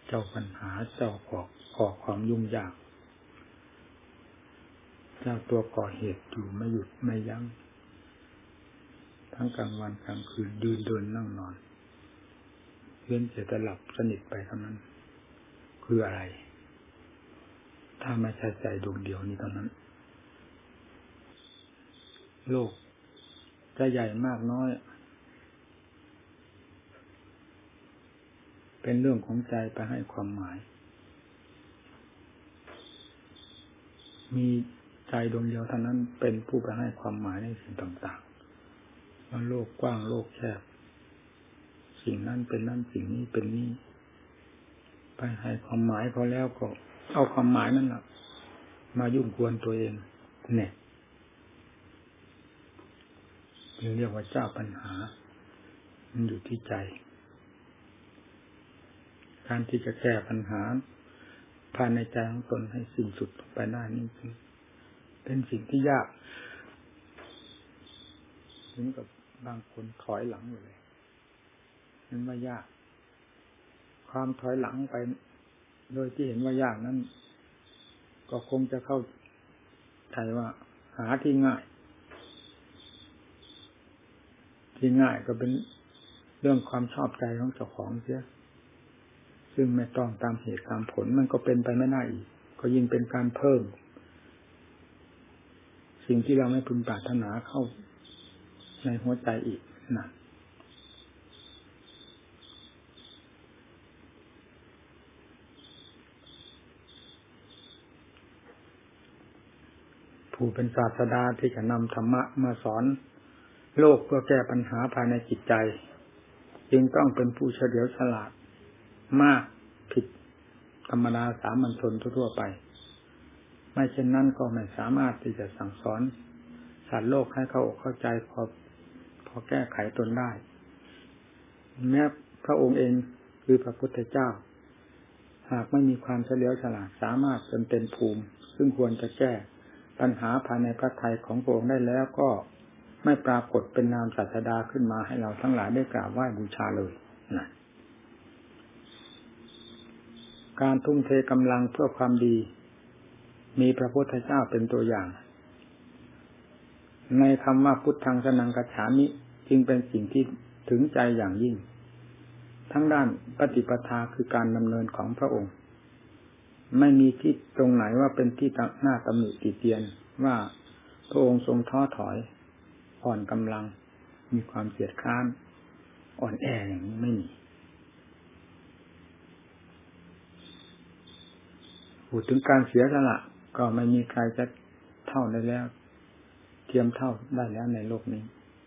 เจ้าปัญหาเจ้าก่อความยุ่งยากเจ้าตัวก่อเหตุอยู่ไม่หยุดไม่ยั้งทั้งกลางวันกลางคืนยืนเดินนั่งนอนเว้นแต่จะหลับสนิทไปเท่านั้นคืออะไรถ้าไม่ใช่ใจดวงเดียวนี้เท่านั้นโลกจะใหญ่มากน้อยเป็นเรื่องของใจไปให้ความหมายมีใจดวงเดียวเท่านั้นเป็นผู้ไปให้ความหมายในสิ่งต่างๆว่าโลกกว้างโลกแคบสิ่งนั้นเป็นนั้นสิ่งนี้เป็นนี้ไปให้ความหมายเขาแล้วก็เอาความหมายนั่นแหละมายุ่งกวนตัวเองเนี่ยเรียกว่าเจ้าปัญหามันอยู่ที่ใจการที่จะแก้ปัญหาภายในใจของตนให้สิ้นสุดไปได้นี่เป็นสิ่งที่ยากถึงกับบางคนถอยหลังอยู่เลยนั่นว่ายากความถอยหลังไปโดยที่เห็นว่ายากนั้นก็คงจะเข้าใจว่าหาที่ง่ายก็เป็นเรื่องความชอบใจของเจ้าของเสียซึ่งไม่ต้องตามเหตุตามผลมันก็เป็นไปไม่ได้อีกก็ยิ่งเป็นการเพิ่มสิ่งที่เราไม่พึงปรารถนาเข้าในหัวใจอีกนะผู้เป็นศาสดาที่จะนำธรรมะมาสอนโลกเพื่อแก้ปัญหาภายในจิตใจจึงต้องเป็นผู้เฉลียวฉลาดมากผิดธรรมดาสามัญชนทั่วไปไม่เช่นนั้นก็ไม่สามารถที่จะสั่งสอนสัตว์โลกให้เข้าใจพอแก้ไขตนได้แม้พระองค์เองคือพระพุทธเจ้าหากไม่มีความเฉลียวฉลาดสามารถจนเป็นภูมิซึ่งควรจะแก้ปัญหาภายในพระทัยของพระองค์ได้แล้วก็ไม่ปรากฏเป็นนามศาสดาขึ้นมาให้เราทั้งหลายได้กราบไหว้บูชาเลยนะการทุ่มเทกำลังเพื่อความดีมีพระพุทธเจ้าเป็นตัวอย่างในคำว่าพุทธังสนังกัจฉามิจึงเป็นสิ่งที่ถึงใจอย่างยิ่งทั้งด้านปฏิปทาคือการดำเนินของพระองค์ไม่มีที่ตรงไหนว่าเป็นที่หน้าตำหนิติเตียนว่าพระองค์ทรงท้อถอยอ่อนกำลังมีความเกียจคร้านอ่อนแออย่างนี้ไม่มีพูดถึงการเสียสละก็ไม่มีใครจะเท่าได้แล้วเทียมเท่าได้แล้วในโลกนี้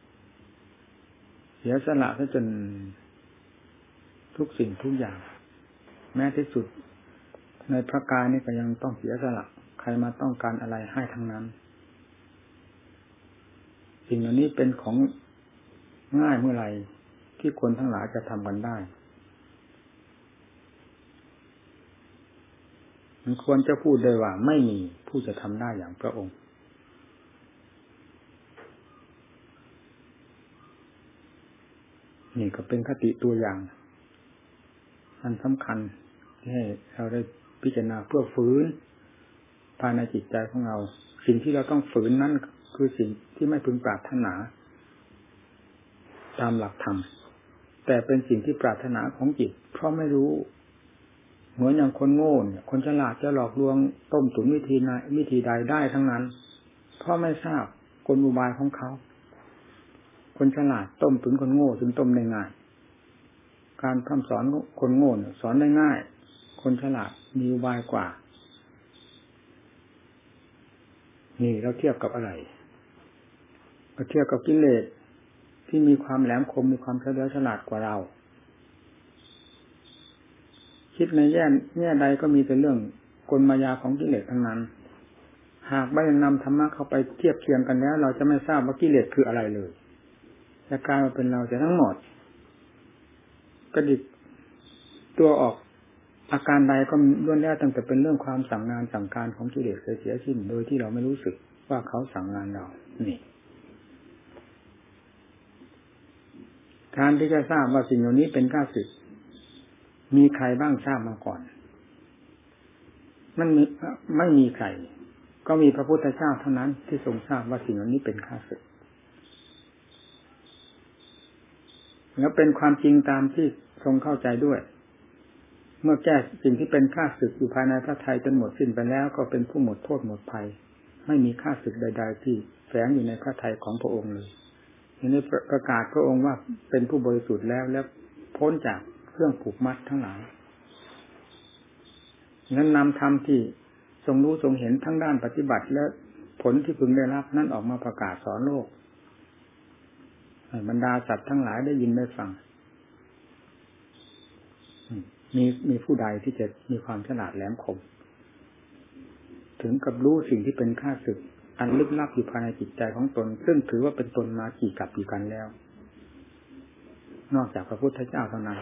เสียสละซะจนทุกสิ่งทุกอย่างแม้ที่สุดในพระกายนี่ก็ยังต้องเสียสละใครมาต้องการอะไรให้ทั้งนั้นสิ่งเหล่านี้เป็นของง่ายเมื่อไหร่ที่คนทั้งหลายจะทำกันได้มันควรจะพูดได้ว่าไม่มีผู้จะทำได้อย่างพระองค์นี่ก็เป็นคติตัวอย่างอันสำคัญที่ให้เราได้พิจารณาเพื่อฝืนภายในจิตใจของเราสิ่งที่เราต้องฝืนนั้นคือสิ่งที่ไม่พึงปรารถนาตามหลักธรรมแต่เป็นสิ่งที่ปรารถนาของจิตเพราะไม่รู้เหมือนอย่างคนโง่เนี่ยคนฉลาดจะหลอกลวงต้มตุ๋นวิธีใดได้ทั้งนั้นเพราะไม่ทราบกลอุบายของเขาคนฉลาดต้มตุ๋นคนโง่จึงต้มได้ง่ายการพร่ำสอนคนโง่เนี่ยสอนได้ง่ายคนฉลาดมีอุบายกว่านี่เราเทียบกับอะไรก็เทียบกับกิเลสที่มีความแหลมคมมีความเฉลียวฉลาดกว่าเราคิดในแง่ใดก็มีแต่เรื่องกลมายาของกิเลสทั้งนั้นหากไม่นำธรรมะเข้าไปเทียบเคียงกันแล้วเราจะไม่ทราบว่ากิเลสคืออะไรเลยจะกลายมาเป็นเราจะทั้งหมดกระดิกตัวออกอาการใดก็ล้วนแล้วตั้งแต่เป็นเรื่องความสั่งงานสั่งการของกิเลสเสียสิ้นโดยที่เราไม่รู้สึกว่าเขาสั่งงานเรานี่การที่จะทราบว่าสิ่งเหล่านี้เป็นข้าศึกมีใครบ้างทราบมาก่อนมันไม่มีใครก็มีพระพุทธเจ้าเท่านั้นที่ทรงทราบว่าสิ่งเหล่านี้เป็นข้าศึกแล้วเป็นความจริงตามที่ทรงเข้าใจด้วยเมื่อแก้สิ่งที่เป็นข้าศึกอยู่ภายในพระทัยจนหมดสิ้นไปแล้วก็เป็นผู้หมดโทษหมดภัยไม่มีข้าศึกใดๆที่แฝงอยู่ในพระทัยของพระองค์เลยในประกาศพระองค์ว่าเป็นผู้บริสุทธิ์แล้วและพ้นจากเครื่องผูกมัดทั้งหลายนั้นนำธรรมที่ทรงรู้ทรงเห็นทั้งด้านปฏิบัติและผลที่พึงได้รับนั้นออกมาประกาศสอนโลกให้บรรดาสัตว์ทั้งหลายได้ยินได้ฟังมีผู้ใดที่จะมีความฉลาดแหลมคมถึงกับรู้สิ่งที่เป็นข้าศึกอันลึกลับอยู่ภายในจิตใจของตนซึ่งถือว่าเป็นตนมากี่กับกี่กันแล้วนอกจากพระพุทธเจ้าเท่านั้น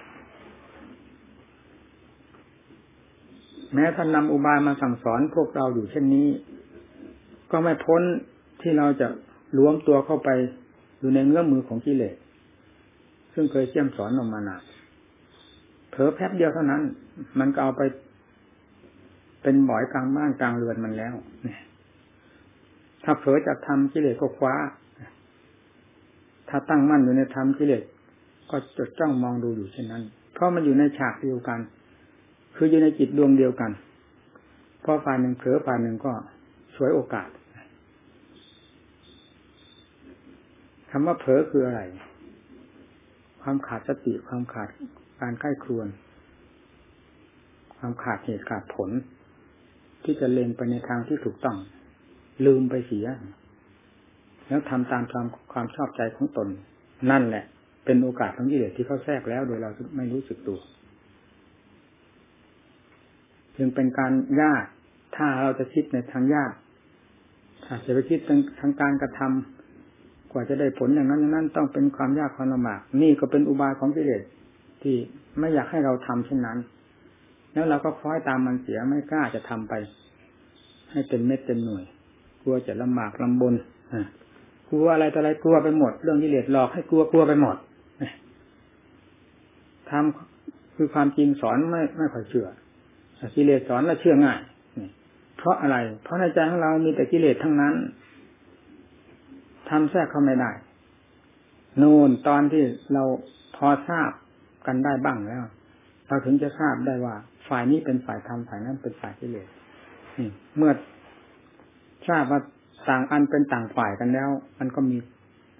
แม้ท่านนำอุบายมาสั่งสอนพวกเราอยู่เช่นนี้ก็ไม่พ้นที่เราจะล้วมตัวเข้าไปอยู่ในเงื้อมมือของกิเลสซึ่งเคยเชี่ยมสอนออกมานานเผลอแป๊บเดียวเท่านั้นมันก็เอาไปเป็นบ่อยกลางบ้านกลางเรือนมันแล้วถ้าเผลอจากธรรมกิเลสก็คว้าถ้าตั้งมั่นอยู่ในธรรมกิเลสก็จดจ้องมองดูอยู่เช่นนั้นเพราะมันอยู่ในฉากเดียวกันคืออยู่ในจิตดวงเดียวกันพอฝ่ายหนึ่งเผลอฝ่ายหนึ่งก็ฉวยโอกาสคำว่าเผลอคืออะไรความขาดสติความขาดการใกล้ครวนความขาดเหตุขาดผลที่จะเล็งไปในทางที่ถูกต้องลืมไปเสียแล้วทำตามความชอบใจของตนนั่นแหละเป็นโอกาสของกิเลสที่เขาแทรกแล้วโดยเราไม่รู้สึกตัวจึงเป็นการยากถ้าเราจะคิดในทางยากถ้าจะไปคิดทางการกระทำกว่าจะได้ผลอย่างนั้นอย่างนั้นต้องเป็นความยากความลำบากนี่ก็เป็นอุบายของกิเลสที่ไม่อยากให้เราทำเช่นนั้นแล้วเราก็คล้อยตามมันเสียไม่กล้าจะทำไปให้เต็มเม็ดเต็มหน่วยกลัวจะลำบากลำบนกลัวอะไรต่ออะไรกลัวไปหมดเรื่องกิเลสหลอกให้กลัวไปหมดทำคือความจริงสอนไม่ค่อยเชื่อกิเลสสอนแล้วเชื่อง่ายเพราะอะไรเพราะในใจของเรามีแต่กิเลสทั้งนั้นทำแทรกเข้าไม่ได้โน่นตอนที่เราพอทราบกันได้บ้างแล้วเราถึงจะทราบได้ว่าฝ่ายนี้เป็นฝ่ายธรรมฝ่ายนั้นเป็นฝ่ายกิเลสเมื่อทราบว่าต่างอันเป็นต่างฝ่ายกันแล้วมันก็มี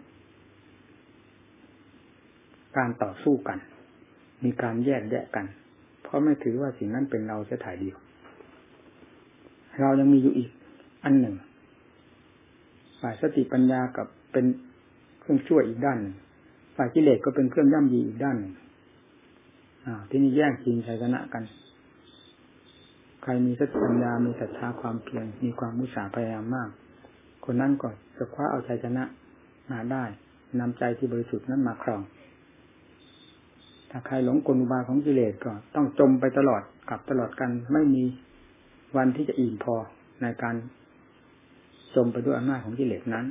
การต่อสู้กันมีการแยกแยะกันเพราะไม่ถือว่าสิ่งนั้นเป็นเราจะถ่ายเดียวเรายังมีอยู่อีกอันหนึ่งฝ่ายสติปัญญากับเป็นเครื่องช่วยอีกด้านหนึ่งฝ่ายกิเลสก็เป็นเครื่องย่ำยีอีกด้านหนึ่งที่นี่แย่งชิงชัยชนะกันใครมีสติปัญญามีศรัทธาความเพียรมีความมุสาพยายามมากคนนั้นก็จะคว้าเอาชัยชนะมาได้นำใจที่บริสุทธิ์นั้นมาครองถ้าใครหลงกลอุบายของกิเลสก็ต้องจมไปตลอดกับตลอดกันไม่มีวันที่จะอิ่มพอในการจมไปด้วยอำนาจของกิเลสนั้น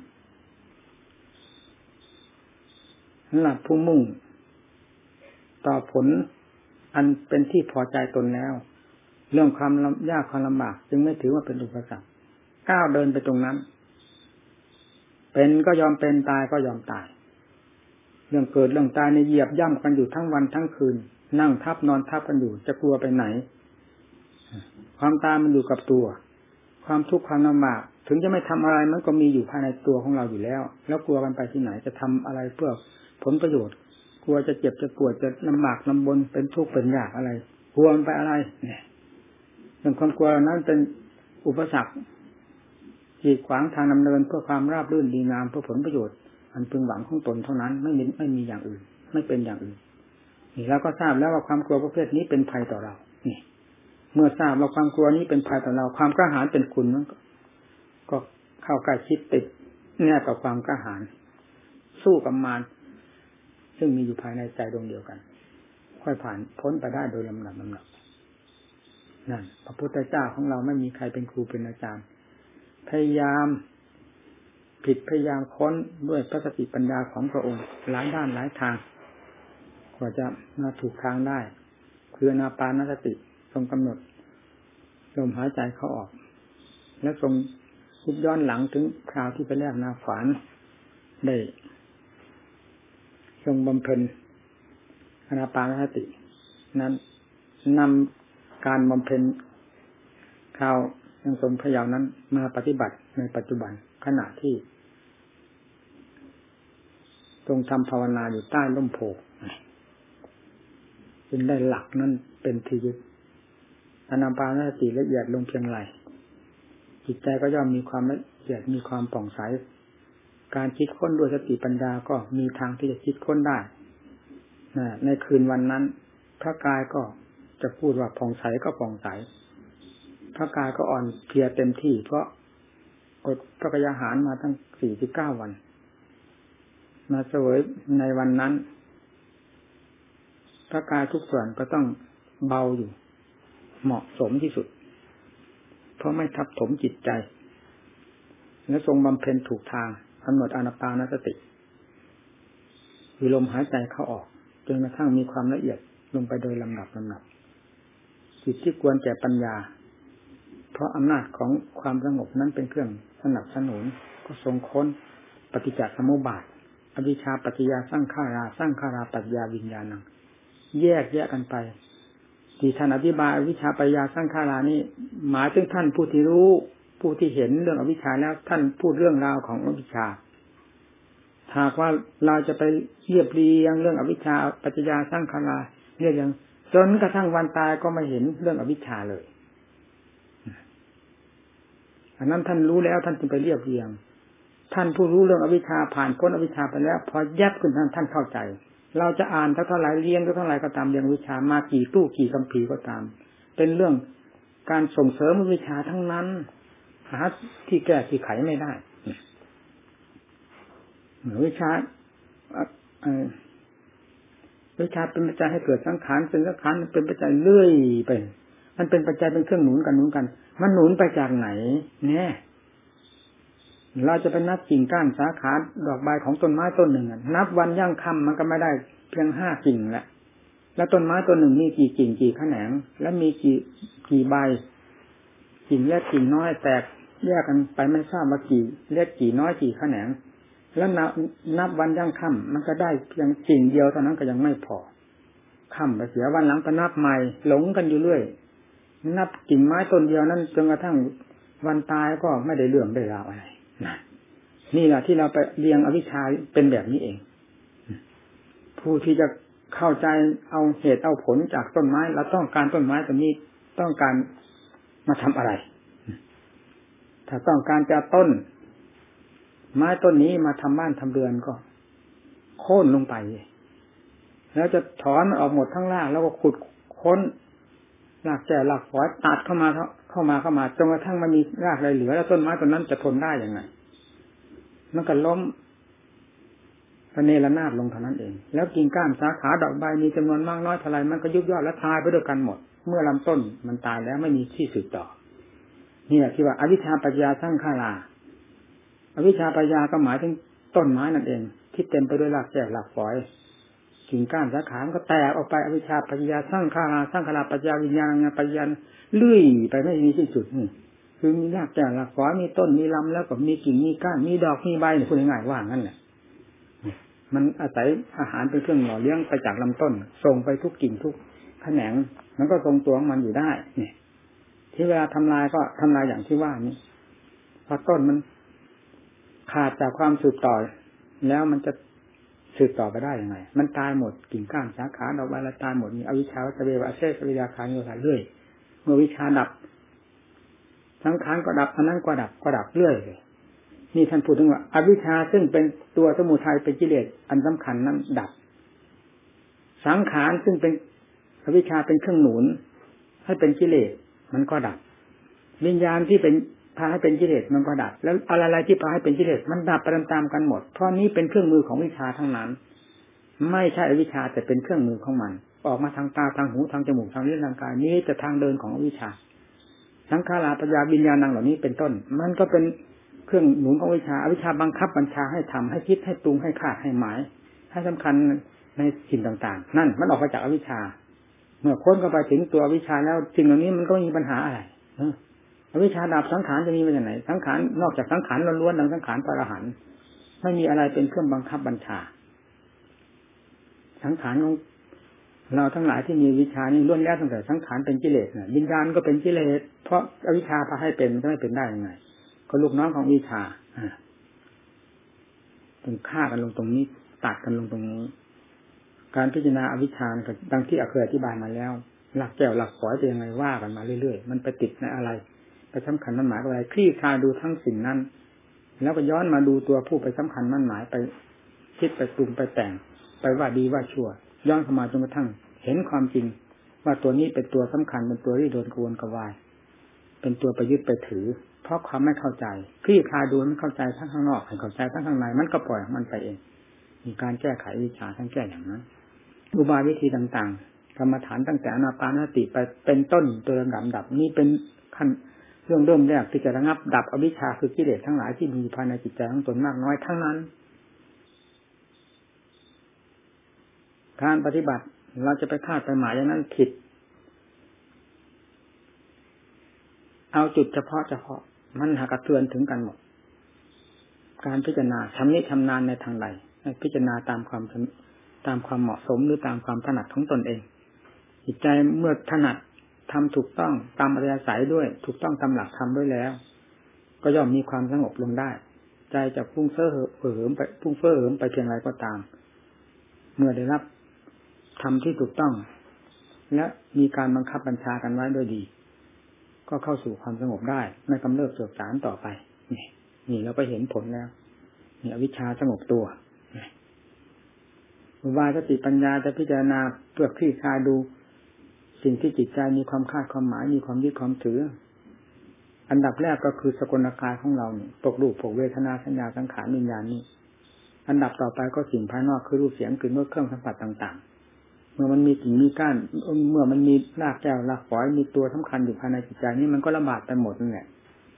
สำหรับผู้มุ่งต่อผลอันเป็นที่พอใจตนแล้วเรื่องความยากความลำบากจึงไม่ถือว่าเป็นอุปสรรคก้าวเดินไปตรงนั้นเป็นก็ยอมเป็นตายก็ยอมตายเรื่องเกิดเรื่องตายในเหยียบย่ำกันอยู่ทั้งวันทั้งคืนนั่งทับนอนทับกันอยู่จะกลัวไปไหนความตายมันอยู่กับตัวความทุกข์ความลำบากถึงจะไม่ทำอะไรมันก็มีอยู่ภายในตัวของเราอยู่แล้วแล้วกลัวกันไปที่ไหนจะทำอะไรเพื่อผลประโยชน์กลัวจะเจ็บจะปวดจะลำบากลำบนเป็นทุกข์เป็นยากอะไรกลัวมันไปอะไรเนี่ยเรื่องความกลัวนั้นเป็นอุปสรรคกีดขวางทางดำเนินเพื่อความราบรื่นดีงามเพื่อผลประโยชน์อันพึงหวังของตนเท่านั้นไม่มีอย่างอื่นไม่เป็นอย่างอื่นนี่เราก็ทราบแล้วว่าความกลัวประเภทนี้เป็นภัยต่อเรานี่เมื่อทราบว่าความกลัวนี้เป็นภัยต่อเราความกล้าหาญเป็นคุณนั้นก็เข้าใกล้ชิดติดแนบกับความกล้าหาญสู้กับมารซึ่งมีอยู่ภายในใจดวงเดียวกันค่อยผ่านพ้นไปได้โดยลำดับนั่นพระพุทธเจ้าของเราไม่มีใครเป็นครูเป็นอาจารย์พยายามผิดพยายามค้นด้วยพระสติปัญญาของพระองค์หลายด้านหลายทางกว่าจะมาถูกทางได้คืออานาปานสติทรงกำหนดลมหายใจเข้าออกและทรงคิดย้อนหลังถึงคราวที่ไปแลกนาขวานได้ทรงบำเพ็ญอานาปานสตินั้นนำการบำเพ็ญคราวยังทรงพยาวนั้นมาปฏิบัติในปัจจุบันขณะที่ทรงทำภาวนาอยู่ใต้ร่มโพธิ์จึงได้หลักนั้นเป็นที่ยึดอานาปานสติละเอียดลงเพียงไรจิตใจก็ย่อมมีความละเอียดมีความผ่องใสการคิดค้นด้วยสติปัญญาก็มีทางที่จะคิดค้นได้ในคืนวันนั้นพระกายก็จะพูดว่าผ่องใสก็ผ่องใสพระกายก็อ่อนเพลียเต็มที่เพราะอดพระกยาหารมาตั้ง49 วันมาเสวยในวันนั้นพระกายทุกส่วนก็ต้องเบาอยู่เหมาะสมที่สุดเพราะไม่ทับถมจิตใจและทรงบำเพ็ญถูกทางกำหนดอานาปานสติคือลมหายใจเข้าออกจนกระทั่งมีความละเอียดลงไปโดยลำดับจิตที่ควรแก่ปัญญาเพราะอำนาจของความสงบนั้นเป็นเครื่องสนับสนุนก็ทรงค้นปฏิจจสมุปบาทอวิชชาปัจจยาสังขาราปัจจยาวิญญาณังแยกกันไปที่ท่านอธิบายอวิชชาปัจจยาสังขารานี่หมายถึงท่านผู้ที่รู้ผู้ที่เห็นเรื่องอวิชชาแล้วท่านพูดเรื่องราวของอวิชชาหากว่าเราจะไปเรียบเรียงเรื่องอวิชชาปัจจยาสังขาราเรียกอย่างจนกระทั่งวันตายก็ไม่เห็นเรื่องอวิชชาเลยอันนั้นท่านรู้แล้วท่านจึงไปเรียบเรียงท่านผู้รู้เรื่องอวิชชาผ่านพ้นอวิชชาไปแล้วพอแยบขึ้นท่านเข้าใจเราจะอ่านเท่าไหร่เรียงเท่าไหร่ก็ตามเรียงวิชามากี่ตู้กี่คัมภีร์ก็ตามเป็นเรื่องการส่งเสริมวิชาทั้งนั้นหาที่แก้ที่ไขไม่ได้วิชาเป็นปัจจัยให้เกิดสังขารเป็นสังขารเป็นปัจจัยเรื่อยไปมันเป็นปัจจัยเป็นเครื่องหนุนกันมันหนุนไปจากไหนเนี่ยเราจะไปนับกิ่งก้านสาขาดอกใบของต้นไม้ต้นหนึ่งนับวันย่างค่ำมันก็ไม่ได้เพียง5 กิ่งแหละแล้วต้นไม้ต้นหนึ่งมีกี่กิ่งกี่แขนงและมีกี่ใบกิ่งเล็กกิ่งน้อยแตกแยกกันไปไม่ทราบว่ากี่เล็กกี่น้อยกี่แขนงแล้วนับวันย่างค่ำมันก็ได้เพียงกิ่งเดียวเท่านั้นก็ยังไม่พอค่ำไปเสียวันหลังไปนับใหม่หลงกันอยู่เรื่อยนับกิ่งไม้ต้นเดียวนั้นจนกระทั่งวันตายก็ไม่ได้เรื่องได้ราวอะไรนี่แหละที่เราไปเรียงอวิชชาเป็นแบบนี้เองผู้ที่จะเข้าใจเอาเหตุเอาผลจากต้นไม้เราต้องการต้นไม้ตัวนี้ต้องการมาทำอะไรถ้าต้องการจะต้นไม้ต้นนี้มาทำบ้านทำเรือนก็โค่นลงไปแล้วจะถอนมันออกหมดทั้งรากแล้วก็ขุดค้นรากแก่รากฝอยตัดเข้ามาจนกระทั่งมันมีรากอะไรเหลือแล้วต้นไม้ต้นนั้นจะทนได้ยังไงมันก็ล้มระเนระนาดลงเท่านั้นเองแล้วกิ่งก้านสาขาดอกใบมีจำนวนมากน้อยเท่าไรมันก็ยุบย่อและตายไปด้วยกันหมดเมื่อลำต้นมันตายแล้วไม่มีที่สืบต่อนี่แหละที่ว่าอวิชชาปัจจยาสังขาราอวิชชาปัจจยาก็หมายถึงต้นไม้นั่นเองที่เต็มไปด้วยรากแก่รากฝอยกิ่งก้านสาขาก็แตกออกไปอวิชชาปัจจยาสังขาราปัจจยาวิญญาณปัจจยาเลื่อยไปไม่มีที่สุดนี่คือมีรากแก่รากฝอยมีต้นมีลำแล้วก็มีกิ่งมีก้านมีดอกมีใบพูดง่ายๆว่างั้นแหละมันอาศัยอาหารเป็นเครื่องหล่อเลี้ยงไปจากลำต้นส่งไปทุกกิ่งทุกแขนงมันก็ทรงตัวของมันอยู่ได้เนี่ยที่เวลาทำลายก็ทำลายอย่างที่ว่านี้พอต้นมันขาดจากความสืบต่อแล้วมันจะสืบต่อไปได้ยังไงมันตายหมดกิ่งก้านสาขาดอกใบละตายหมดนี่อวิชชาวัฏเววะเสสวิญญาคานิโรธาเรื่อยเมื่อวิชาดับสังขารก็ดับอันนั้นก็ดับเรื่อยเลยนี่ท่านพูดถึงว่าอวิชชาซึ่งเป็นตัวสมุทัยเป็นกิเลสอันสำคัญนั้นดับสังขารซึ่งเป็นอวิชชาเป็นเครื่องหนุนให้เป็นกิเลสมันก็ดับวิญญาณที่เป็นพาให้เป็นกิเลสมันก็ดับแล้วอะไรที่พาให้เป็นกิเลสมันดับไปตามๆกันหมดเพราะนี้เป็นเครื่องมือของวิชาทั้งนั้นไม่ใช่อวิชชาแต่เป็นเครื่องมือของมันออกมาทางตาทางหูทางจมูกทางลิ้นทางกายนี้จะทางเดินของอวิชชาสังขาราปัจจยาวิญญาณังเหล่านี้เป็นต้นมันก็เป็นเครื่องหนุนของวิชาอวิชชาบังคับบัญชาให้ทำให้คิดให้ปรุงให้คาดให้หมายให้สำคัญในสิ่งต่างๆนั่นมันออกมาจากอวิชชาเมื่อค้นเข้าไปถึงตัววิชาแล้วสิ่งเหล่านี้มันก็มีปัญหาอะไรวิชาดับสังขารจะมีมาจากไหนสังขารนอกจากสังขารล้วนๆดังสังขารพระอรหันต์ไม่มีอะไรเป็นเครื่องบังคับบัญชาสังขารของเราทั้งหลายที่มีวิชานี่ล้วนแล้วตั้งแต่สังขารเป็นกิเลสวิญญาณก็เป็นกิเลสเพราะอวิชชาพาให้เป็นจะไม่เป็นได้ยังไงก็ลูกน้องของวิชาถึงฆ่ากันลงตรงนี้ตัดกันลงตรงนี้การพิจารณาอวิชชาดังที่เคยอธิบายมาแล้วหลักแก้วหลักฝอยเป็นยังไงว่ากันมาเรื่อยๆมันไปติดในอะไรไปสำคัญมั่นหมายอะไรคลี่คลายดูทั้งสิ่งนั้นแล้วก็ย้อนมาดูตัวผู้ไปสำคัญมั่นหมายไปคิดไปปรุงไปแต่งไปว่าดีว่าชั่วย้อนเข้ามาจนกระทั่งเห็นความจริงว่าตัวนี้เป็นตัวสำคัญเป็นตัวที่โดนกวนกวายเป็นตัวไปยึดไปถือเพราะความไม่เข้าใจคลี่คลายดูไม่เข้าใจทั้งข้างนอกให้เข้าใจทั้งข้างในมันก็ปล่อยมันไปเองมีการแก้ไขวิชาทั้งแก้อย่างนั้นอุบายวิธีต่างๆกรรมฐานตั้งแต่อานาปานสติไปเป็นต้นตัวลำดับนี่เป็นขั้นเรื่องเริ่มแรกที่จะระงับดับอวิชชาคือกิเลสทั้งหลายที่มีภายในจิตใจของตนมากน้อยทั้งนั้นการปฏิบัติเราจะไปคาดไปหมายอย่างนั้นผิดเอาจุดเฉพาะมันหากระเทือนถึงกันหมดการพิจารณาชำนิชำนาญในทางใดให้พิจารณาตามความเหมาะสมหรือตามความถนัดของตนเองจิตใจเมื่อถนัดทำถูกต้องตามอัธยาศัยด้วยถูกต้องตามหลักธรรมด้วยแล้วก็ย่อมมีความสงบลงได้ใจจะฟุ้งเฟ้อเหิมไปเพียงไรก็ตามเมื่อได้รับทำที่ถูกต้องและมีการบังคับบัญชากันไว้ด้วยดีก็เข้าสู่ความสงบได้ไม่กำเริบเสื่อมสารต่อไปนี่เราก็เห็นผลแล้วนี่อวิชชาสงบตัวอุบายสติปัญญาจะพิจารณาเพื่อคลี่คลายดูสิ่งที่จิตใจมีความคาดความหมายมีความยึดความถืออันดับแรกก็คือสกลกายของเราเนี่ยปกรูปปกเวทนาสัญญาสังขารวิญญาณนี่อันดับต่อไปก็สิ่งภายนอกคือรูปเสียงกลิ่นรสเครื่องสัมผัสต่างๆเมื่อมันมีกิ่งมีก้านเมื่อมันมีรากแก้วรากฝอยมีตัวสำคัญอยู่ภายในจิตใจนี่มันก็ระบาดไปหมดนั่นแหละ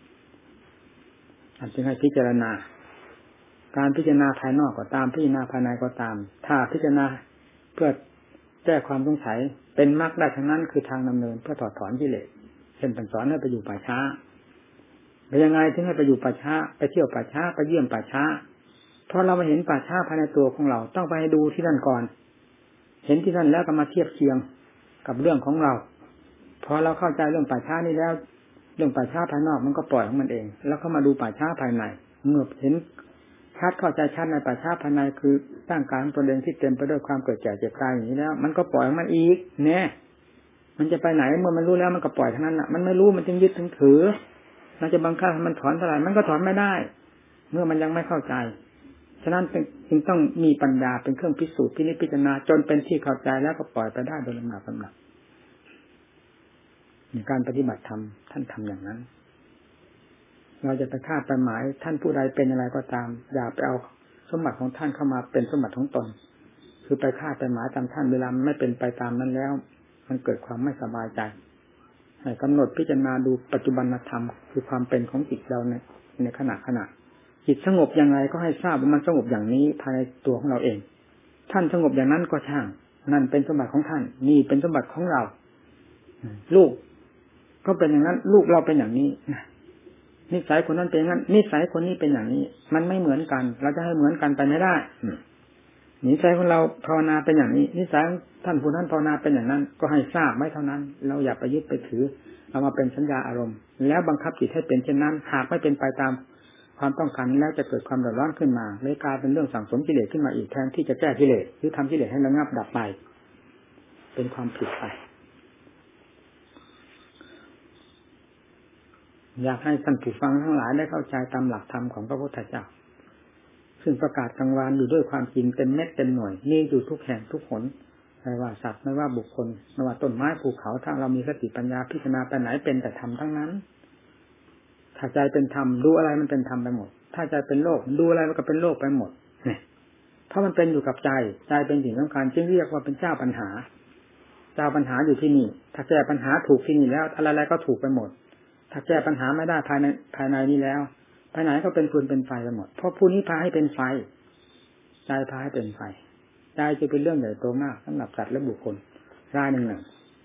อันจึงให้พิจารณาการพิจารณาภายนอกก็ตามพิจารณาภายในก็ตามถ้าพิจารณาเพื่อแก้ความสงสัยเป็นมรรคได้ทั้งนั้นคือทางดำเนินเพื่อถอดถอนกิเลสเช่นสอนให้ไปอยู่ป่าช้าเป็นยังไงถึงให้ไปอยู่ป่าช้าไปเที่ยวป่าช้าไปเยี่ยมป่าช้าเพราะเรามาเห็นป่าช้าภายในตัวของเราต้องไปดูที่นั่นก่อนเห็นที่นั่นแล้วก็มาเทียบเคียงกับเรื่องของเราพอเราเข้าใจเรื่องป่าช้านี้แล้วเรื่องป่าช้าภายนอกมันก็ปล่อยของมันเองแล้วเข้ามาดูป่าช้าภายในเมื่อเห็นชัดเข้าใจชัดในป่าช้าภายในคือร่างกายของตนเองที่เต็มไปด้วยความเกิดแก่เจ็บตายอย่างนี้แล้วมันก็ปล่อยมันอีกเนี่ยมันจะไปไหนเมื่อมันรู้แล้วมันก็ปล่อยเท่านั้นน่ะมันไม่รู้มันจึงยึดถึงถือเราจะบังคับให้มันถอนเท่าไหร่มันก็ถอนไม่ได้เมื่อมันยังไม่เข้าใจฉะนั้นจึงต้องมีปัญญาเป็นเครื่องพิสูจน์พินิจพิจารณาจนเป็นที่เข้าใจแล้วก็ปล่อยไปได้โดยลำดับในการปฏิบัติธรรมท่านทำอย่างนั้นเราจะไปคาดไปหมายท่านผู้ใดเป็นอะไรก็ตามอย่าไปเอาสมบัติของท่านเข้ามาเป็นสมบัติของตนคือไปคาดไปหมายตามท่านเวลาไม่เป็นไปตามนั้นแล้วมันเกิดความไม่สบายใจให้กำหนดพิจารณาดูปัจจุบันธรรมคือความเป็นของจิตเราในขณะจิตสงบอย่างไรก็ให้ทราบว่ามันสงบอย่างนี้ภายในตัวของเราเองท่านสงบอย่างนั้นก็ช่างนั่นเป็นสมบัติของท่านนี่เป็นสมบัติของเราลูกก็เป็นอย่างนั้นลูกเราเป็นอย่างนี้นิสัยคนนั้นเป็นอย่างนั้นนิสัยคนนี้เป็นอย่างนี้มันไม่เหมือนกันเราจะให้เหมือนกันไปไม่ได้นิสัยของเราภาวนาเป็นอย่างนี้นิสัยท่านผู้นั้นภาวนาเป็นอย่างนั้นก็ให้ทราบไว้เท่านั้นเราอย่าไปยึดไปถือเอามาเป็นสัญญาอารมณ์แล้วบังคับจิตให้เป็นเช่นนั้นหากไม่เป็นไปตามความต้องการแล้วจะเกิดความเดือดร้อนขึ้นมาเลยกลายเป็นเรื่องสั่งสมกิเลสขึ้นมาอีกแทนที่จะแก้กิเลสหรือทำกิเลสให้ระงับดับไปเป็นความผิดไปอยากให้ท่านผู้ฟังทั้งหลายได้เข้าใจตามหลักธรรมของพระพุทธเจ้าซึ่งประกาศกลางวานอยู่ด้วยความจริงเต็มเม็ดเต็มหน่วยนี่อยู่ทุกแห่งทุกหนไม่ว่าสัตว์ไม่ว่าบุคคลไม่ว่าต้นไม้ภูเขาถ้าเรามีสติปัญญาพิจารณาไปไหนเป็นแต่ธรรมทั้งนั้นถ้าใจเป็นธรรมดูอะไรมันเป็นธรรมไปหมดถ้าใจเป็นโลกดูอะไรมันก็เป็นโลกไปหมดเนี่ยเพราะมันเป็นอยู่กับใจเป็นสิ่งสำคัญจึงเรียกว่าเป็นเจ้าปัญหาเจ้าปัญหาอยู่ที่นี่ถ้าแก้ปัญหาถูกที่นี่แล้วอะไรๆก็ถูกไปหมดถ้าแก้ปัญหาไม่ได้ภายในนี้แล้วภายในก็เป็นฟืนเป็นไฟไปหมดเพราะผู้นี้พาให้เป็นไฟใจพาให้เป็นไฟใจจะเป็นเรื่องใหญ่โตมากสำหรับสัตว์และบุคคลรายหนึ่ง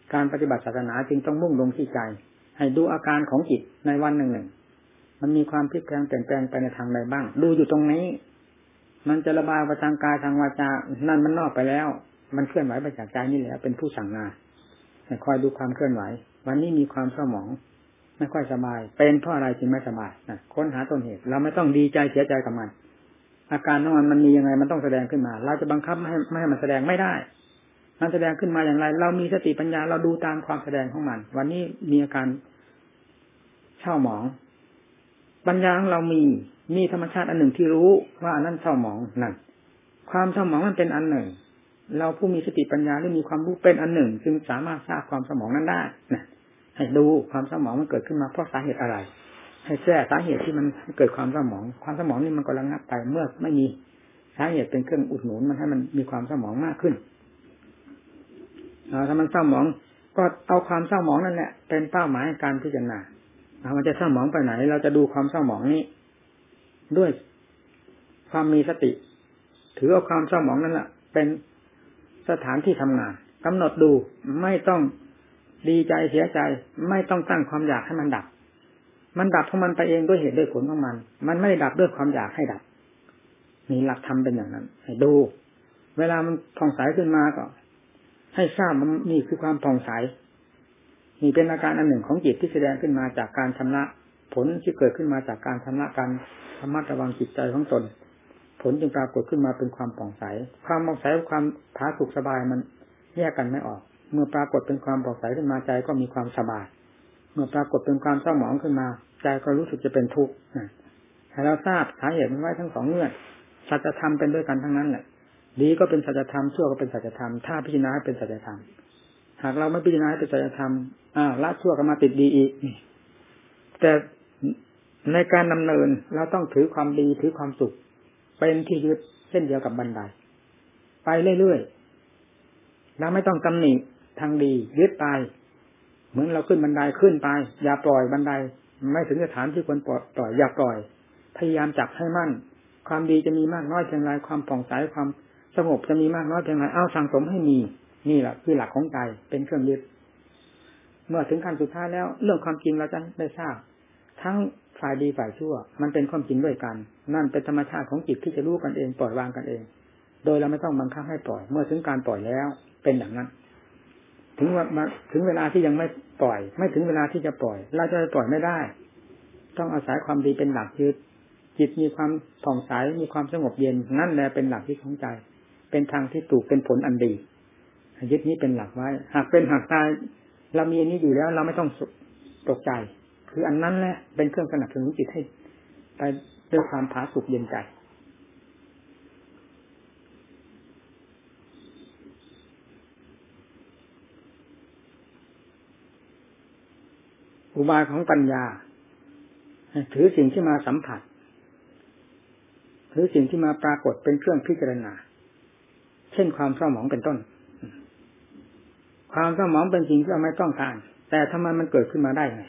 การปฏิบัติศาสนาจึงต้องมุ่งลงที่ใจให้ดูอาการของจิตในวันหนึ่งๆมันมีความพลิกแปลงเปลี่ยนแปลงไปในทางใดบ้างดูอยู่ตรงนี้มันจะระบายไปทางกายทางวาจานั่นมันนอกไปแล้วมันเคลื่อนไหวไปจากใจนี่แหละเป็นผู้สั่งงานให้คอยดูความเคลื่อนไหววันนี้มีความเศร้าหมองไม่ค่อยสบายเป็นเพราะอะไรจึงไม่สบายค้นหาต้นเหตุเราไม่ต้องดีใจเสียใจกับมันอาการของมันมียังไงมันต้องแสดงขึ้นมาเราจะบังคับไม่ให้มันแสดงไม่ได้มันแสดงขึ้นมาอย่างไรเรามีสติปัญญาเราดูตามความแสดงของมันวันนี้มีอาการเศร้าหมองปัญญาของเรามีธรรมชาติอันหนึ่งที่รู้ว่าอันนั้นเศร้าหมองนั่นความเศร้าหมองมันเป็นอันหนึ่งเราผู้มีสติปัญญาหรือมีความรู้เป็นอันหนึ่งจึงสามารถทราบความเศร้าหมองนั้นได้นะให้ดูความเศร้าหมองมันเกิดขึ้นมาเพราะสาเหตุอะไรให้แก้สาเหตุที่มันเกิดความเศร้าหมองความเศร้าหมองนี่มันก็ระงับไปเมื่อไม่มีสาเหตุเป็นเครื่องอุดหนุนมันให้มันมีความเศร้าหมองมากขึ้นถ้ามันเศร้าหมองก็เอาความเศร้าหมองนั่นแหละเป็นเป้าหมายในการพิจารณามันจะเศร้าหมองไปไหนเราจะดูความเศร้าหมองนี้ด้วยความมีสติถือเอาความเศร้าหมองนั่นแหละเป็นสถานที่ทำงานกำหนดดูไม่ต้องดีใจเสียใจไม่ต้องตั้งความอยากให้มันดับมันดับของมันไปเองด้วยเหตุด้วยผลของมันมันไม่ได้ดับด้วยความอยากให้ดับนี่หลักธรรมเป็นอย่างนั้นให้ดูเวลามันผ่องใสขึ้นมาก็ให้ทราบมันนี่คือความผ่องใสนี่เป็นอาการอันหนึ่งของจิตที่แสดงขึ้นมาจากการชำระผลที่เกิดขึ้นมาจากการชำระการระมัดระวังจิตใจของตนผลจึงปรากฏขึ้นมาเป็นความผ่องใสความผ่องใสกับความผาสุกสบายมันแยกกันไม่ออกเมื่อปรากฏเป็นความผ่องใสขึ้นมาใจก็มีความสบายเมื่อปรากฏเป็นความเศร้าหมองขึ้นมาใจก็รู้สึกจะเป็นทุกข์ให้เราทราบสาเหตุมันไว้ทั้งสองเงื่อนสัจธรรมเป็นด้วยกันทั้งนั้นแหละดีก็เป็นสัจธรรมชั่วก็เป็นสัจธรรมถ้าพิจารณาให้เป็นสัจธรรมหากเราไม่พิจารณาให้เป็นสัจธรรมละชั่วก็มาติดดีอีกแต่ในการดำเนินเราต้องถือความดีถือความสุขเป็นที่ยึดเช่นเดียวกับบันไดไปเรื่อยๆเราไม่ต้องตำหนิทางดียึดไปเหมือนเราขึ้นบันไดขึ้นไปอย่าปล่อยบันไดไม่ถึงสถานที่ควรปล่อยอย่าปล่อยพยายามจับให้มั่นความดีจะมีมากน้อยเพียงไรความผ่องใสความสงบจะมีมากน้อยเพียงไรเอาสั่งสมให้มีนี่แหละคือหลักของใจเป็นเครื่องยึดเมื่อถึงขั้นสุดท้ายแล้วเรื่องความจริงเราจะได้ทราบทั้งฝ่ายดีฝ่ายชั่วมันเป็นความจริงด้วยกันนั่นเป็นธรรมชาติของจิตที่จะรู้กันเองปล่อยวางกันเองโดยเราไม่ต้องบังคับให้ปล่อยเมื่อถึงการปล่อยแล้วเป็นอย่างนั้นถึงเวลาที่ยังไม่ปล่อยไม่ถึงเวลาที่จะปล่อยเราจะปล่อยไม่ได้ต้องอาศัยความดีเป็นหลักยึดจิตมีความผ่องใสมีความสงบเย็นนั่นแหละเป็นหลักที่ของใจเป็นทางที่ถูกเป็นผลอันดียึดนี้เป็นหลักไว้หากเป็นหากตายเรามีอันนี้อยู่แล้วเราไม่ต้องตกใจคืออันนั้นแหละเป็นเครื่องสนับสนุนจิตให้ไปด้วยความผาสุกเย็นใจอุบายของปัญญาถือสิ่งที่มาสัมผัสถือสิ่งที่มาปรากฏเป็นเครื่องพิจารณาเช่นความเศร้าหมองเป็นต้นความเศร้าหมองเป็นสิ่งที่เราไม่ต้องการแต่ทำไมมันเกิดขึ้นมาได้ไง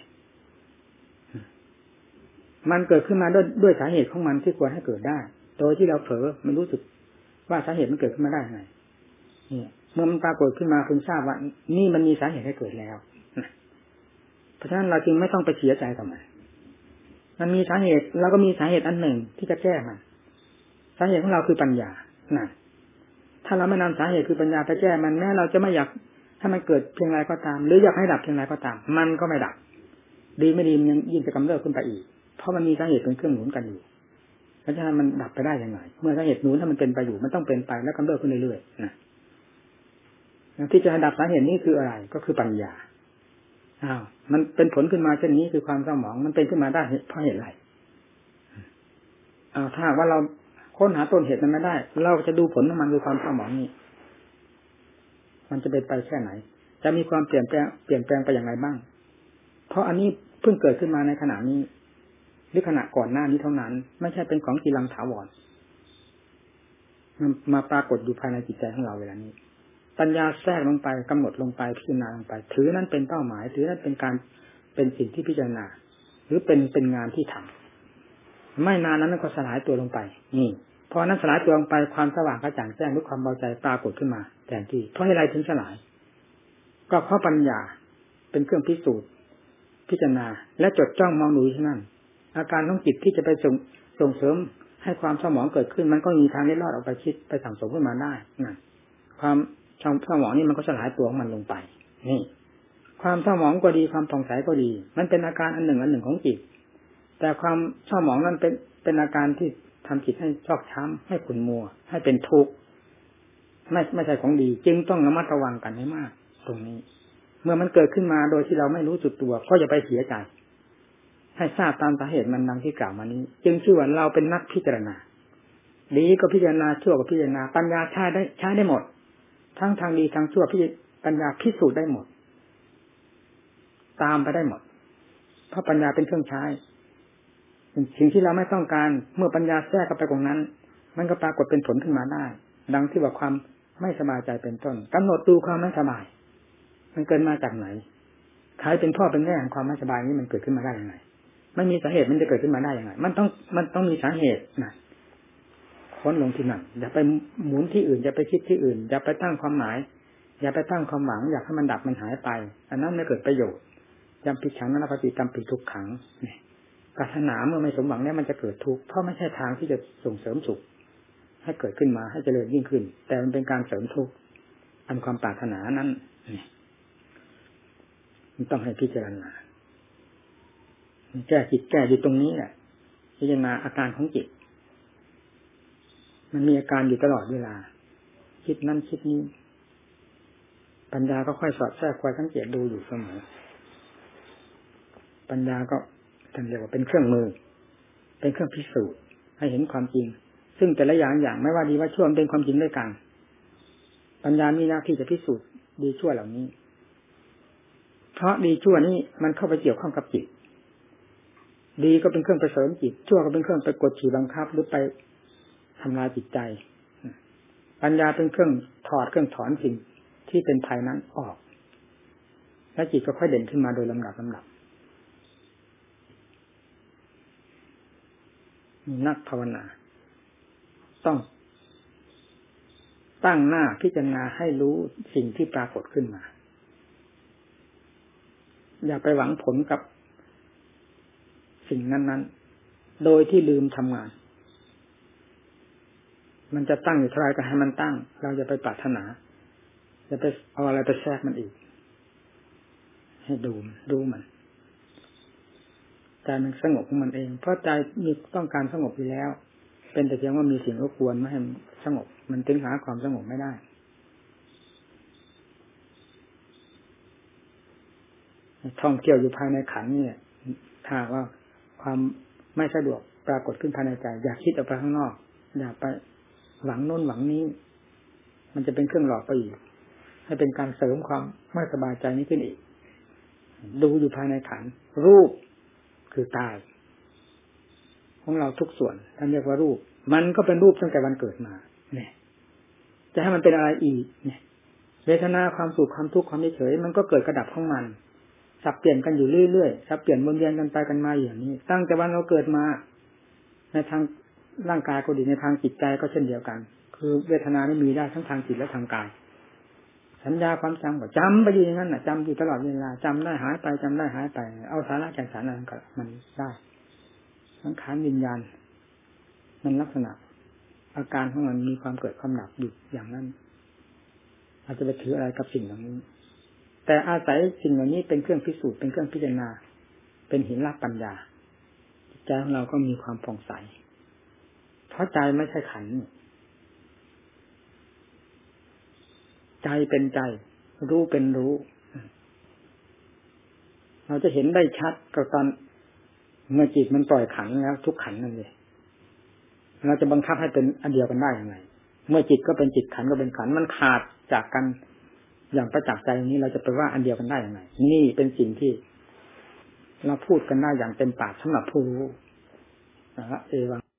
มันเกิดขึ้นมาด้วยสาเหตุของมันที่ควรให้เกิดได้โดยที่เราเผลอมันรู้สึกว่าสาเหตุมันเกิดขึ้นมาได้ไงนี่เมื่อมันปรากฏขึ้นมาคุณทราบว่านี่มันมีสาเหตุให้เกิดแล้วเพราะฉะนั้นเราจึงไม่ต้องไปเสียใจกับมันมีสาเหตุเราก็มีสาเหตุอันหนึ่งที่จะแก้มันสาเหตุของเราคือปัญญาน่ะถ้าเราไม่นำสาเหตุคือปัญญาไปแก้มันแม้เราจะไม่อยากถ้ามันเกิดเพียงไรก็ตามหรืออยากให้ดับเพียงไรก็ตามมันก็ไม่ดับดีไม่ดีมันยังยิ่งจะกำเริบขึ้นไปอีกเพราะมันมีสาเหตุเป็นเครื่องหนุนกันอยู่เพราะฉะนั้นมันดับไปได้ยังไงเมื่อสาเหตุหนุนถ้ามันเป็นไปอยู่มันต้องเป็นไปแล้วกำเริบขึ้นเรื่อยๆนะที่จะให้ดับสาเหตุนี้คืออะไรก็คือปัญญามันเป็นผลขึ้นมาเช่นนี้คือความเศร้าหมองมันเป็นขึ้นมาได้เพราะเหตุอะไรถ้าว่าเราค้นหาต้นเหตุมันไม่ได้เราจะดูผลของมันคือความเศร้าหมองนี้มันจะเป็นไปแค่ไหนจะมีความเปลี่ยนแปลงไปอย่างไรบ้างเพราะอันนี้เพิ่งเกิดขึ้นมาในขณะนี้หรือขณะก่อนหน้านี้เท่านั้นไม่ใช่เป็นของกีรังถาวรมาปรากฏอยู่ภายในจิตใจของเราเวลานี้ปัญญาแทรกลงไปกำหนดลงไปพิจารณาลงไปถือนั้นเป็นเป้าหมายถือนั้นเป็นการเป็นสิ่งที่พิจารณาหรือเป็นงานที่ทำไม่นานนั้นก็สลายตัวลงไปนี่พอนั้นสลายตัวลงไปความสว่างกระจ่างแจ้งด้วยความเบาใจปรากฏขึ้นมาแทนที่เพราะอะไรถึงสลายก็เพราะปัญญาเป็นเครื่องพิสูจน์พิจารณาและจดจ้องมองดูที่นั่นอาการของจิตที่จะไปส่งเสริมให้ความเศร้าหมองเกิดขึ้นมันก็มีทางเล็ดลอดออกไปคิดไปสั่งสมขึ้นมาได้นั่นความเศร้าหมองนี่มันก็สลายตัวของมันลงไปนี่ความเศร้าหมองก็ดีความผ่องใสก็ดีมันเป็นอาการอันหนึ่งของจิตแต่ความเศร้าหมองนั้นเป็นอาการที่ทำจิตให้ชอกช้ำให้ขุ่นมัวให้เป็นทุกข์ไม่ใช่ของดีจึงต้องระมัดระวังกันให้มากตรงนี้เมื่อมันเกิดขึ้นมาโดยที่เราไม่รู้จุดตัวก็อย่าไปเสียใจให้ทราบตามสาเหตุมันดังที่กล่าวมานี้จึงชื่อว่าเราเป็นนักพิจารณาดีก็พิจารณาชั่วก็พิจารณาปัญญาใช้ได้หมดทั้งทางดีทางชั่วปัญญาพิสูจน์ได้หมดตามไปได้หมดเพราะปัญญาเป็นเครื่องใช้สิ่งที่เราไม่ต้องการเมื่อปัญญาแทรกเข้าไปตรงนั้นมันก็ปรากฏเป็นผลขึ้นมาได้ดังที่ว่าความไม่สบายใจเป็นต้นกำหนดดูความไม่สบายมันเกิดมาจากไหนใครเป็นพ่อเป็นแม่ของความไม่สบายนี้มันเกิดขึ้นมาได้ยังไงไม่มีสาเหตุมันจะเกิดขึ้นมาได้ยังไงมันต้องมีสาเหตุนะค้นลงที่นั่นอย่าไปหมุนที่อื่นอย่าไปคิดที่อื่นอย่าไปตั้งความหมายอย่าไปตั้งความหวังอยากให้มันดับมันหายไปอันนั้นไม่เกิดประโยชน์ยำปิดขังนั้นปฏิจำปิดทุกขังเนี่ยปรารถนาเมื่อไม่สมหวังเนี่ยมันจะเกิดทุกข์เพราะไม่ใช่ทางที่จะส่งเสริมสุขให้เกิดขึ้นมาให้เจริญยิ่งขึ้นแต่มันเป็นการเสริมทุกข์อันความปรารถนานั้นเนี่ยมันต้องให้พิจารณาแก้จิตแก้อยู่ตรงนี้แหละพิจารณาอาการของจิตมันมีอาการอยู่ตลอดเวลาคิดนั่นคิดนี้ปัญญาก็ค่อยสอดแทรกคอยสังเกตดูอยู่เสมอปัญญาก็ท่านเรียกว่าเป็นเครื่องมือเป็นเครื่องพิสูจน์ให้เห็นความจริงซึ่งแต่ละอย่างไม่ว่าดีว่าชั่วเป็นความจริงด้วยกันปัญญามีหน้าที่จะพิสูจน์ดีชั่วเหล่านี้เพราะดีชั่วนี้มันเข้าไปเกี่ยวข้องกับจิตดีก็เป็นเครื่องไปเสริมจิตชั่วก็เป็นเครื่องไปกดขี่บังคับหรือไปทำลายจิตใจปัญญาเป็นเครื่องถอดเครื่องถอนสิ่งที่เป็นภัยนั้นออกและจิตก็ค่อยเด่นขึ้นมาโดยลำดับนักภาวนาต้องตั้งหน้าพิจารณาให้รู้สิ่งที่ปรากฏขึ้นมาอย่าไปหวังผลกับสิ่งนั้นๆโดยที่ลืมทำงานมันจะตั้งอยู่เท่าไรก็ให้มันตั้งเราจะไปปรารถนาจะไปเอาอะไรไปแทรกมันอีกให้ดูมันใจมันสงบของมันเองเพราะใจมีต้องการสงบอยู่แล้วเป็นแต่เพียงว่ามีสิ่งรบกวนไม่ให้มันสงบมันถึงหาความสงบไม่ได้ท่องเที่ยวอยู่ภายในขันธ์เนี่ยถ้าว่าความไม่สะดวกปรากฏขึ้นภายในใจอยากคิดออกไปข้างนอกอยากไปหวังโน้นหวังนี้มันจะเป็นเครื่องหลอกไปอีกให้เป็นการเสริมความไม่สบายใจนี้ขึ้นอีกดูอยู่ภายในขันธ์รูปคือกายของเราทุกส่วนท่านเรียกว่ารูปมันก็เป็นรูปตั้งแต่วันเกิดมาเนี่ยจะให้มันเป็นอะไรอีกเนี่ยเวทนาความสุขความทุกข์ความเฉยมันก็เกิดกระดับของมันสับเปลี่ยนกันอยู่เรื่อยๆสับเปลี่ยนวนเวียนกันไปกันมาอย่างนี้ตั้งแต่วันเราเกิดมาในทางร่างกายก็ดีในทางจิตใจก็เช่นเดียวกันคือเวทนานี่มีได้ทั้งทางจิตและทางกายสัญญาความจำก็จำไปอยู่อย่างนั้นน่ะจำอยู่ตลอดเวลาจำได้หายไปจำได้หายไปเอาสาระแก่นสารอะไรก็มันได้สังขารวิญญาณมันลักษณะอาการของมันมีความเกิดความดับอยู่อย่างนั้นอาจจะไปถืออะไรกับสิ่งเหล่านี้แต่อาศัยสิ่งเหล่านี้เป็นเครื่องพิสูจน์เป็นเครื่องพิจารณาเป็นหินลับปัญญาใจของเราก็มีความผ่องใสเพราะใจไม่ใช่ขันธ์ใจเป็นใจรู้เป็นรู้เราจะเห็นได้ชัดก็ตอนเมื่อจิตมันปล่อยขันธ์แล้วทุกขันธ์นั่นเลยเราจะบังคับให้เป็นอันเดียวกันได้ยังไงเมื่อจิตก็เป็นจิตขันธ์ก็เป็นขันธ์มันขาดจากกันอย่างประจักษ์ใจนี้เราจะไปว่าอันเดียวกันได้ยังไงนี่เป็นสิ่งที่เราพูดกันได้อย่างเต็มปากสำหรับผู้รู้เอวัง